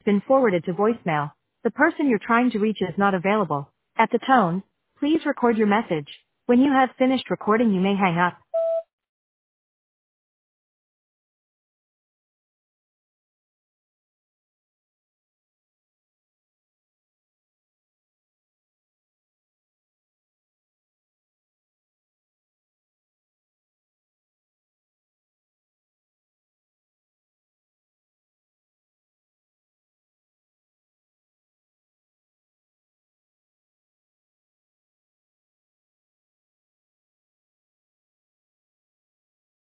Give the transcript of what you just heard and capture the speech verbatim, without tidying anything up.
been forwarded to voicemail. The person you're trying to reach is not available. At the tone, please record your message. When you have finished recording, you may hang up.